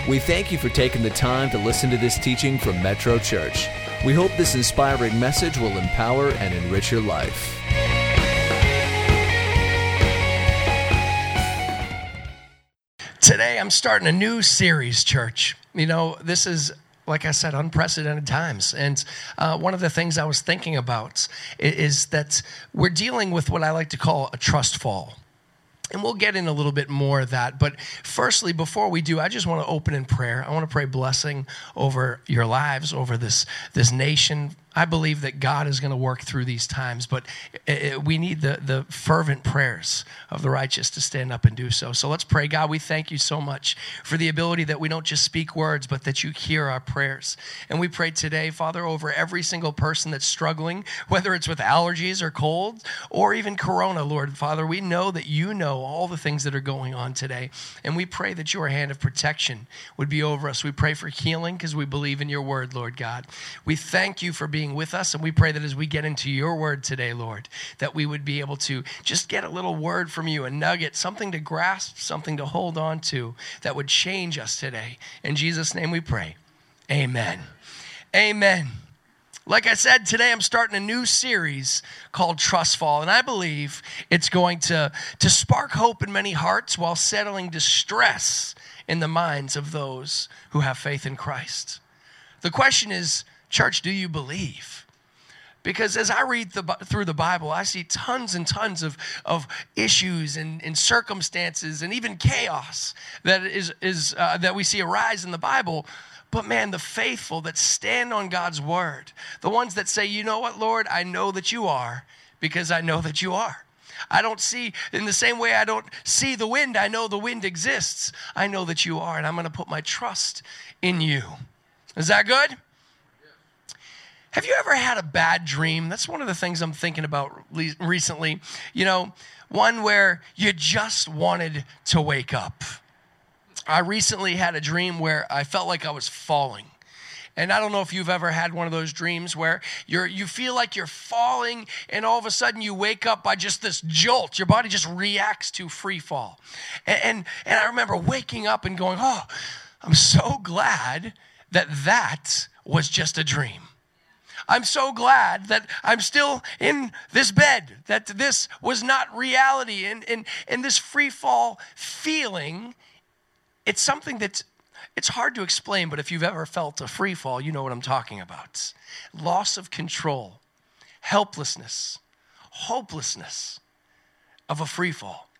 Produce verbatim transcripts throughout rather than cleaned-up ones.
We thank you for taking the time to listen to this teaching from Metro Church. We hope this inspiring message will empower and enrich your life. Today, I'm starting a new series, church. You know, this is, like I said, unprecedented times. And uh, one of the things I was thinking about is, is that we're dealing with what I like to call a trust fall. And we'll get in a little bit more of that. But firstly, before we do, I just want to open in prayer. I want to pray blessing over your lives, over this, this nation. I believe that God is going to work through these times, but it, we need the, the fervent prayers of the righteous to stand up and do so. So let's pray. God, we thank you so much for the ability that we don't just speak words, but that you hear our prayers. And we pray today, Father, over every single person that's struggling, whether it's with allergies or cold or even corona, Lord. Father, we know that you know all the things that are going on today. And we pray that your hand of protection would be over us. We pray for healing because we believe in your word, Lord God. We thank you for being with us, and we pray that as we get into your word today, Lord, that we would be able to just get a little word from you, a nugget, something to grasp, something to hold on to that would change us today. In Jesus' name we pray. Amen. Amen. Like I said, today I'm starting a new series called Trust Fall, and I believe it's going to, to spark hope in many hearts while settling distress in the minds of those who have faith in Christ. The question is, church, do you believe? Because as I read the, through the Bible, I see tons and tons of, of issues and, and circumstances and even chaos that is, is uh, that we see arise in the Bible. But man, the faithful that stand on God's word, the ones that say, you know what, Lord, I know that you are because I know that you are. I don't see, in the same way I don't see the wind, I know the wind exists. I know that you are, and I'm going to put my trust in you. Is that good? Have you ever had a bad dream? That's one of the things I'm thinking about recently. You know, one where you just wanted to wake up. I recently had a dream where I felt like I was falling. And I don't know if you've ever had one of those dreams where you're you feel like you're falling and all of a sudden you wake up by just this jolt. Your body just reacts to free fall. And, and, and I remember waking up and going, oh, I'm so glad that that was just a dream. I'm so glad that I'm still in this bed, that this was not reality. And, and, and this free fall feeling, it's something that's, it's hard to explain, but if you've ever felt a free fall, you know what I'm talking about. Loss of control, helplessness, hopelessness of a free fall.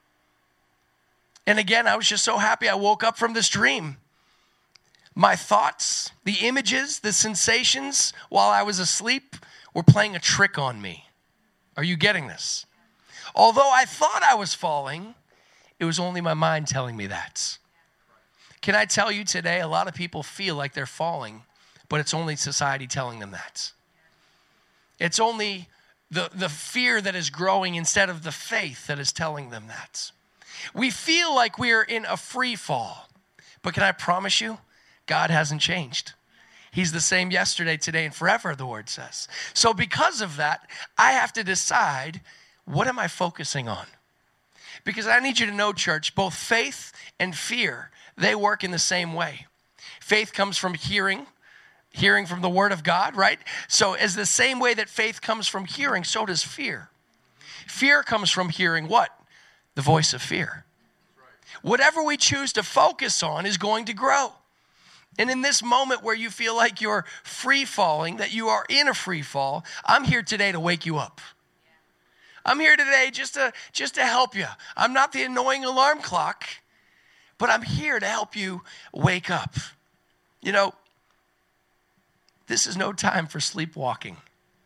And again, I was just so happy I woke up from this dream. My thoughts, the images, the sensations while I was asleep were playing a trick on me. Are you getting this? Although I thought I was falling, it was only my mind telling me that. Can I tell you today, a lot of people feel like they're falling, but it's only society telling them that. It's only the, the fear that is growing instead of the faith that is telling them that. We feel like we're in a free fall, but can I promise you, God hasn't changed. He's the same yesterday, today, and forever, the word says. So because of that, I have to decide, what am I focusing on? Because I need you to know, church, both faith and fear, they work in the same way. Faith comes from hearing, hearing from the word of God, right? So as the same way that faith comes from hearing, so does fear. Fear comes from hearing what? The voice of fear. Whatever we choose to focus on is going to grow. And in this moment where you feel like you're free falling, that you are in a free fall, I'm here today to wake you up. I'm here today just to, just to help you. I'm not the annoying alarm clock, but I'm here to help you wake up. You know, this is no time for sleepwalking.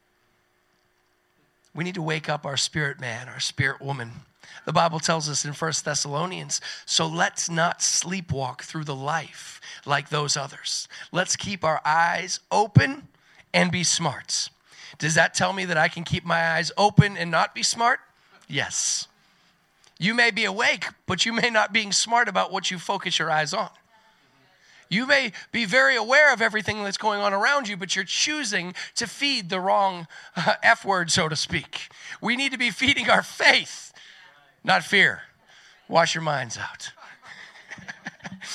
We need to wake up our spirit man, our spirit woman. The Bible tells us in First Thessalonians, so let's not sleepwalk through the life like those others. Let's keep our eyes open and be smart. Does that tell me that I can keep my eyes open and not be smart? Yes. You may be awake, but you may not be smart about what you focus your eyes on. You may be very aware of everything that's going on around you, but you're choosing to feed the wrong uh, F word, so to speak. We need to be feeding our faith, not fear. Wash your minds out.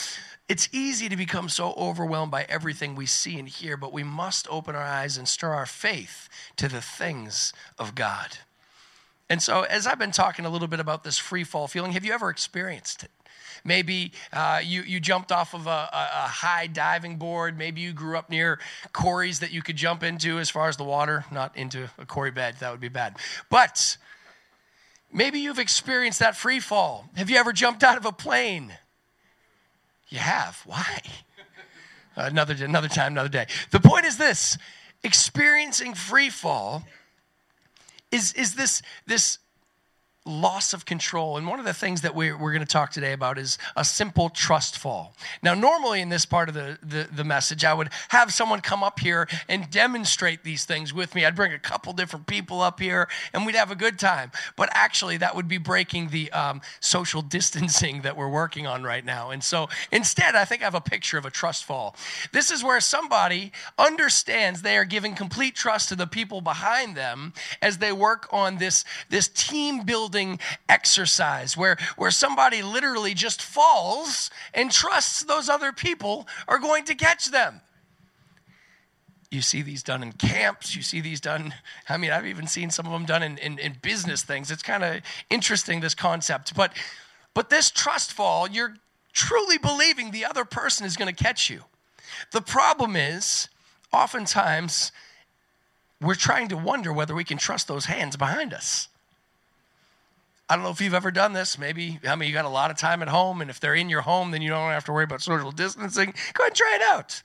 It's easy to become so overwhelmed by everything we see and hear, but we must open our eyes and stir our faith to the things of God. And so as I've been talking a little bit about this free fall feeling, have you ever experienced it? Maybe uh, you, you jumped off of a, a, a high diving board. Maybe you grew up near quarries that you could jump into as far as the water, not into a quarry bed. That would be bad. But maybe you've experienced that free fall. Have you ever jumped out of a plane? You have. Why? Another, another time, another day. The point is this. Experiencing free fall is, is this, this loss of control. And one of the things that we're, we're going to talk today about is a simple trust fall. Now, normally in this part of the, the, the message, I would have someone come up here and demonstrate these things with me. I'd bring a couple different people up here and we'd have a good time. But actually, that would be breaking the um, social distancing that we're working on right now. And so instead, I think I have a picture of a trust fall. This is where somebody understands they are giving complete trust to the people behind them as they work on this, this team building exercise where, where somebody literally just falls and trusts those other people are going to catch them. You see these done in camps. You see these done, I mean, I've even seen some of them done in, in, in business things. It's kind of interesting, this concept. But, but this trust fall, you're truly believing the other person is going to catch you. The problem is, oftentimes, we're trying to wonder whether we can trust those hands behind us. I don't know if you've ever done this. Maybe, I mean, you got a lot of time at home, and if they're in your home, then you don't have to worry about social distancing. Go ahead and try it out.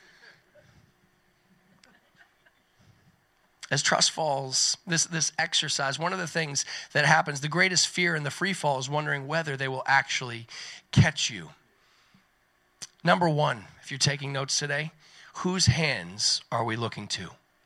As trust falls, this, this exercise, one of the things that happens, the greatest fear in the free fall is wondering whether they will actually catch you. Number one, if you're taking notes today, whose hands are we looking to?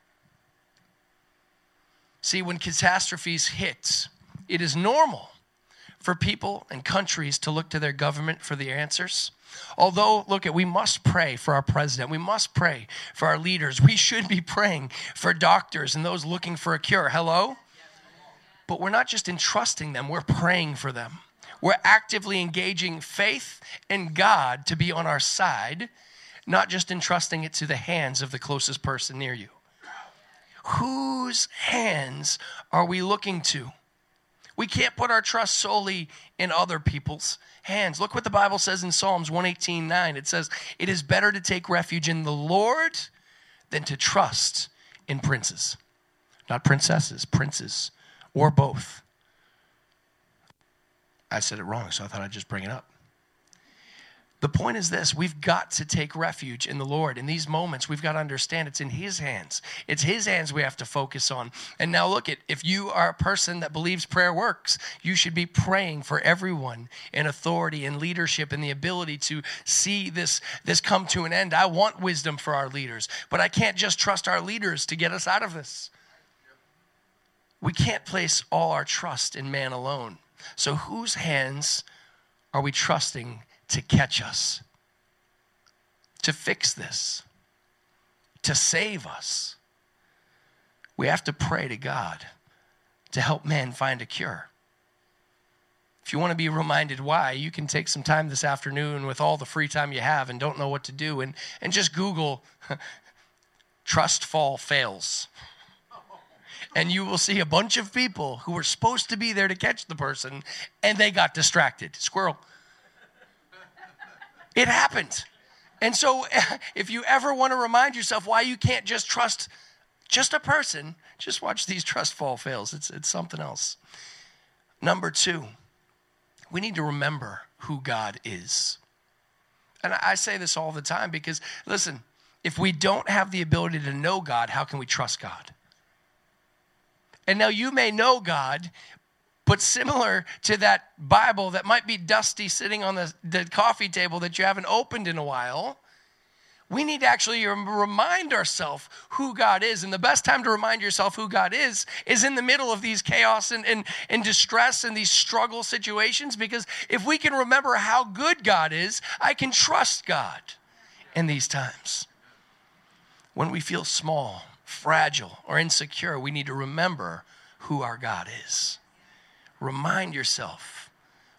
See, when catastrophes hit, it is normal for people and countries to look to their government for the answers. Although, look, at we must pray for our president. We must pray for our leaders. We should be praying for doctors and those looking for a cure. Hello? But we're not just entrusting them. We're praying for them. We're actively engaging faith and God to be on our side, not just entrusting it to the hands of the closest person near you. Whose hands are we looking to? We can't put our trust solely in other people's hands. Look what the Bible says in Psalms one eighteen nine. It says, it is better to take refuge in the Lord than to trust in princes. Not princesses, princes, or both. I said it wrong, so I thought I'd just bring it up. The point is this, we've got to take refuge in the Lord. In these moments, we've got to understand it's in His hands. It's His hands we have to focus on. And now look, at if you are a person that believes prayer works, you should be praying for everyone in authority and leadership and the ability to see this, this come to an end. I want wisdom for our leaders, but I can't just trust our leaders to get us out of this. We can't place all our trust in man alone. So whose hands are we trusting to catch us, to fix this, to save us? We have to pray to God to help man find a cure. If you want to be reminded why, you can take some time this afternoon with all the free time you have and don't know what to do, and, and just Google trust fall fails. And you will see a bunch of people who were supposed to be there to catch the person, and they got distracted. Squirrel. It happened. And so if you ever want to remind yourself why you can't just trust just a person, just watch these trust fall fails. It's, it's something else. Number two, we need to remember who God is. And I say this all the time because, listen, if we don't have the ability to know God, how can we trust God? And now you may know God, but similar to that Bible that might be dusty sitting on the, the coffee table that you haven't opened in a while, we need to actually remind ourselves who God is. And the best time to remind yourself who God is is in the middle of these chaos and, and, and distress and these struggle situations. Because if we can remember how good God is, I can trust God in these times. When we feel small, fragile, or insecure, we need to remember who our God is. Remind yourself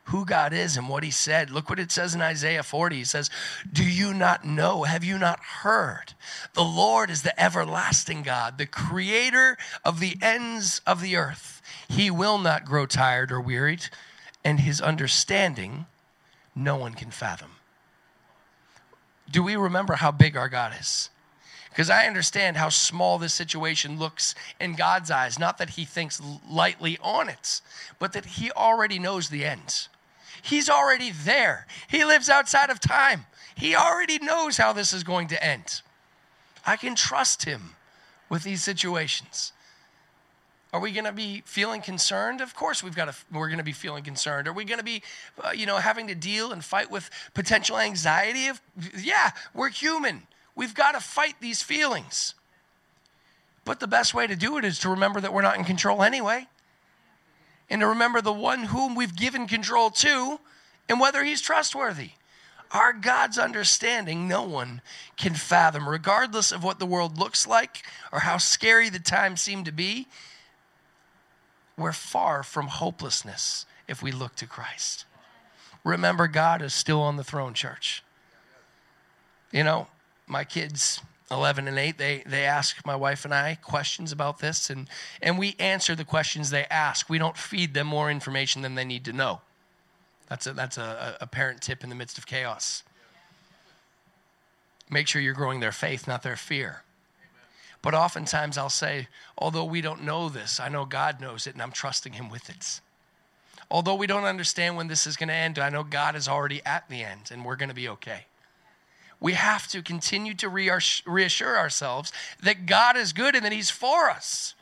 who God is and what he said. Look what it says in Isaiah forty. It says, do you not know? Have you not heard? The Lord is the everlasting God, the creator of the ends of the earth. He will not grow tired or wearied, and his understanding no one can fathom. Do we remember how big our God is? Because I understand how small this situation looks in God's eyes. Not that he thinks lightly on it, but that he already knows the end. He's already there. He lives outside of time. He already knows how this is going to end. I can trust him with these situations. Are we going to be feeling concerned? Of course we've got to, we're going to be feeling concerned. Are we going to be, uh, you know, having to deal and fight with potential anxiety? Of, yeah, we're human. We've got to fight these feelings. But the best way to do it is to remember that we're not in control anyway. And to remember the one whom we've given control to and whether he's trustworthy. Our God's understanding, no one can fathom, regardless of what the world looks like or how scary the times seem to be. We're far from hopelessness if we look to Christ. Remember, God is still on the throne, church. You know, my kids, eleven and eight, they they ask my wife and I questions about this, and, and we answer the questions they ask. We don't feed them more information than they need to know. That's a, that's a, a parent tip in the midst of chaos. Make sure you're growing their faith, not their fear. But oftentimes I'll say, although we don't know this, I know God knows it, and I'm trusting him with it. Although we don't understand when this is going to end, I know God is already at the end, and we're going to be okay. We have to continue to reassure ourselves that God is good and that he's for us.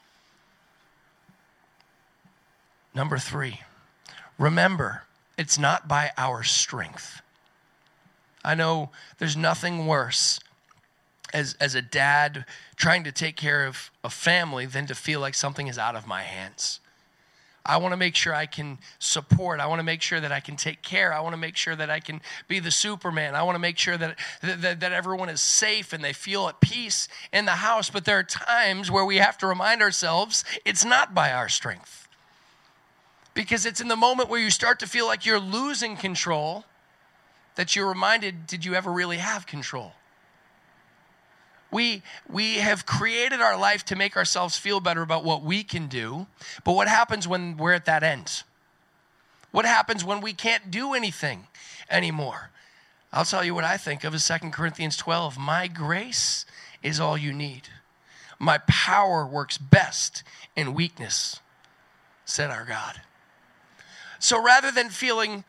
Number three, remember, it's not by our strength. I know there's nothing worse as, as a dad trying to take care of a family than to feel like something is out of my hands. I want to make sure I can support. I want to make sure that I can take care. I want to make sure that I can be the Superman. I want to make sure that, that, that everyone is safe and they feel at peace in the house. But there are times where we have to remind ourselves it's not by our strength. Because it's in the moment where you start to feel like you're losing control that you're reminded, did you ever really have control? We, we have created our life to make ourselves feel better about what we can do. But what happens when we're at that end? What happens when we can't do anything anymore? I'll tell you what I think of as Second Corinthians twelve. My grace is all you need. My power works best in weakness, said our God. So rather than feeling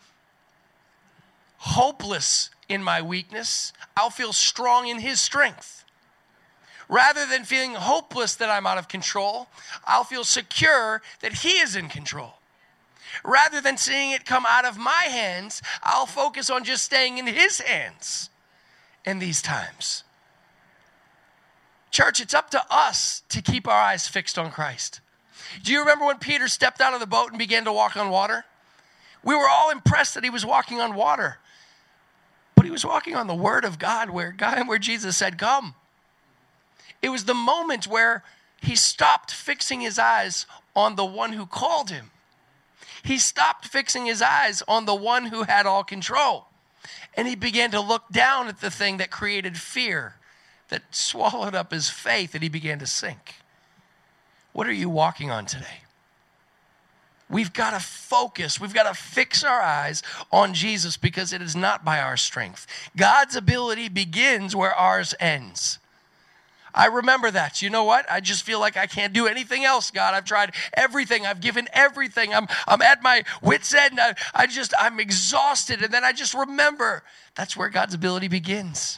hopeless in my weakness, I'll feel strong in his strength. Rather than feeling hopeless that I'm out of control, I'll feel secure that he is in control. Rather than seeing it come out of my hands, I'll focus on just staying in his hands in these times. Church, it's up to us to keep our eyes fixed on Christ. Do you remember when Peter stepped out of the boat and began to walk on water? We were all impressed that he was walking on water. But he was walking on the word of God where God, where Jesus said, come. It was the moment where he stopped fixing his eyes on the one who called him. He stopped fixing his eyes on the one who had all control. And he began to look down at the thing that created fear, that swallowed up his faith, and he began to sink. What are you walking on today? We've got to focus. We've got to fix our eyes on Jesus because it is not by our strength. God's ability begins where ours ends. I remember that. You know what? I just feel like I can't do anything else, God. I've tried everything. I've given everything. I'm I'm at my wit's end. I, I just, I'm exhausted. And then I just remember that's where God's ability begins.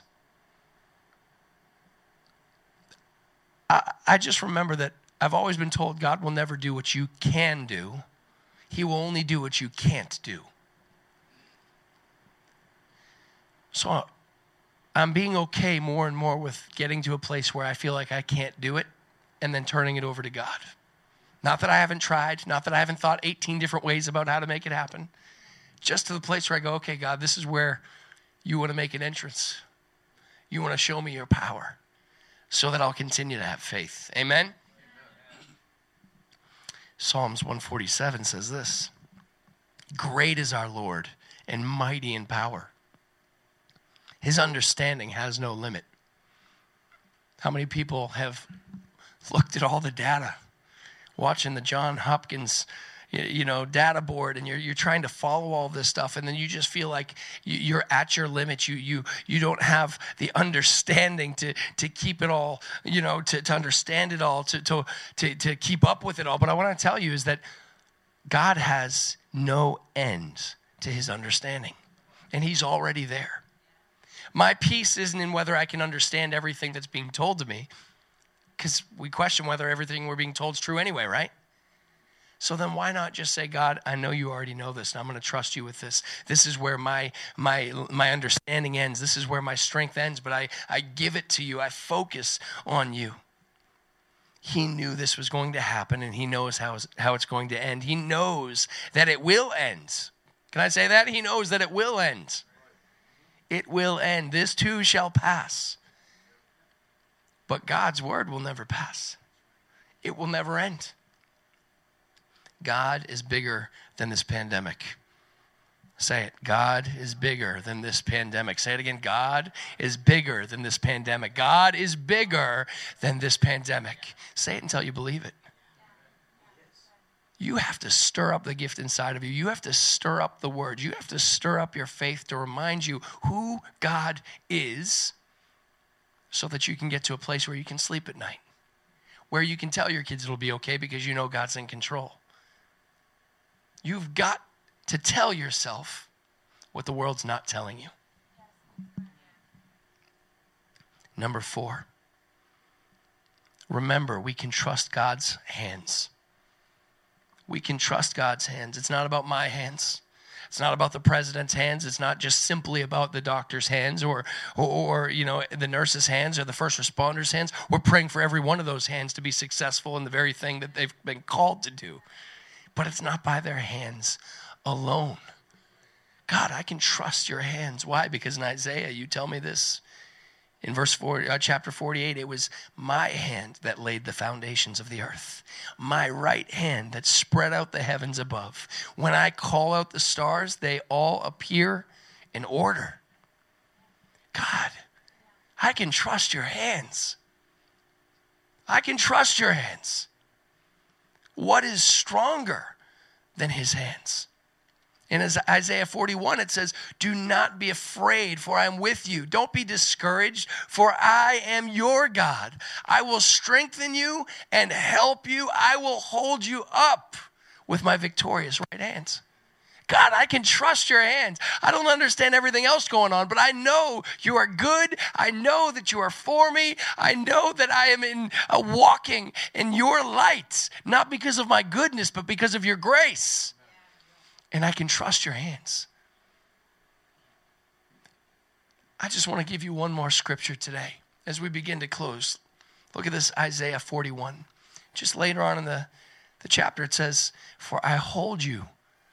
I, I just remember that I've always been told God will never do what you can do. He will only do what you can't do. So I'm being okay more and more with getting to a place where I feel like I can't do it and then turning it over to God. Not that I haven't tried, not that I haven't thought eighteen different ways about how to make it happen. Just to the place where I go, okay, God, this is where you want to make an entrance. You want to show me your power so that I'll continue to have faith. Amen? Amen. Psalms one forty-seven says this. Great is our Lord and mighty in power. His understanding has no limit. How many people have looked at all the data, watching the John Hopkins, you know, data board, and you're you're trying to follow all this stuff, and then you just feel like you're at your limit. You you you don't have the understanding to to keep it all, you know, to, to understand it all, to, to to to keep up with it all. But I want to tell you is that God has no end to his understanding, and he's already there. My peace isn't in whether I can understand everything that's being told to me, because we question whether everything we're being told is true anyway, right? So then why not just say, God, I know you already know this, and I'm going to trust you with this. This is where my my my understanding ends. This is where my strength ends, but I, I give it to you. I focus on you. He knew this was going to happen, and he knows how, how it's going to end. He knows that it will end. Can I say that? He knows that it will end. It will end. This too shall pass. But God's word will never pass. It will never end. God is bigger than this pandemic. Say it. God is bigger than this pandemic. Say it again. God is bigger than this pandemic. God is bigger than this pandemic. Say it until you believe it. You have to stir up the gift inside of you. You have to stir up the word. You have to stir up your faith to remind you who God is, so that you can get to a place where you can sleep at night, where you can tell your kids it'll be okay because you know God's in control. You've got to tell yourself what the world's not telling you. Number four, remember, we can trust God's hands. We can trust God's hands. It's not about my hands. It's not about the president's hands. It's not just simply about the doctor's hands or, or, or, you know, the nurse's hands or the first responders' hands. We're praying for every one of those hands to be successful in the very thing that they've been called to do. But it's not by their hands alone. God, I can trust your hands. Why? Because in Isaiah, you tell me this. In verse four, uh, chapter forty-eight, it was my hand that laid the foundations of the earth. My right hand that spread out the heavens above. When I call out the stars, they all appear in order. God, I can trust your hands. I can trust your hands. What is stronger than his hands? In Isaiah forty-one, it says, do not be afraid, for I am with you. Don't be discouraged, for I am your God. I will strengthen you and help you. I will hold you up with my victorious right hands. God, I can trust your hands. I don't understand everything else going on, but I know you are good. I know that you are for me. I know that I am in uh, walking in your light, not because of my goodness, but because of your grace. And I can trust your hands. I just want to give you one more scripture today as we begin to close. Look at this, Isaiah forty-one. Just later on in the, the chapter, it says, for I hold you.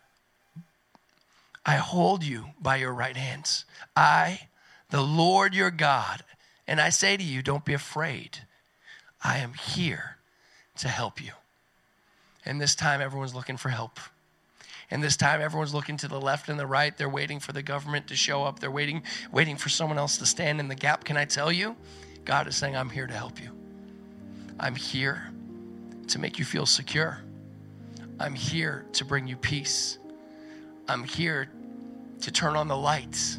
I hold you by your right hands. I, the Lord your God, and I say to you, don't be afraid. I am here to help you. And this time, everyone's looking for help. And this time, everyone's looking to the left and the right. They're waiting for the government to show up. They're waiting, waiting for someone else to stand in the gap. Can I tell you? God is saying, I'm here to help you. I'm here to make you feel secure. I'm here to bring you peace. I'm here to turn on the lights.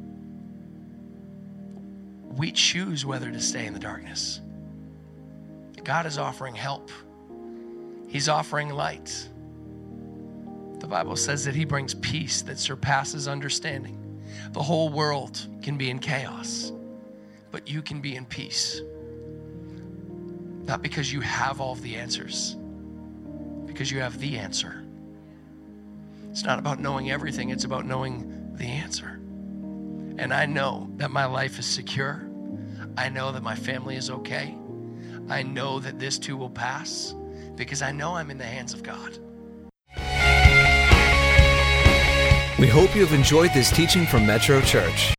We choose whether to stay in the darkness. God is offering help. He's offering light. The Bible says that he brings peace that surpasses understanding. The whole world can be in chaos, but you can be in peace. Not because you have all of the answers, because you have the answer. It's not about knowing everything, it's about knowing the answer. And I know that my life is secure. I know that my family is okay. I know that this too will pass because I know I'm in the hands of God. We hope you have enjoyed this teaching from Metro Church.